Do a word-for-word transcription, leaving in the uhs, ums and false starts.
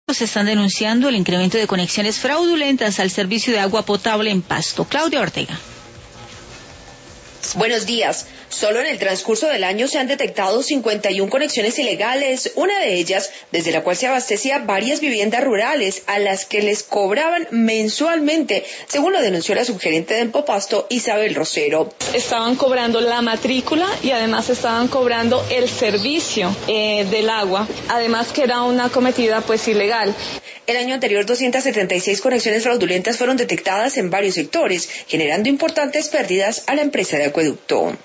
Se están denunciando el incremento de conexiones fraudulentas al servicio de agua potable en Pasto. Claudia Ortega. Buenos días. Solo en el transcurso del año se han detectado cincuenta y una conexiones ilegales, una de ellas desde la cual se abastecía varias viviendas rurales a las que les cobraban mensualmente, según lo denunció la subgerente de Empopasto, Isabel Rosero. Estaban cobrando la matrícula y además estaban cobrando el servicio eh, del agua, además que era una cometida pues ilegal. El año anterior, doscientas setenta y seis conexiones fraudulentas fueron detectadas en varios sectores, generando importantes pérdidas a la empresa de acueducto.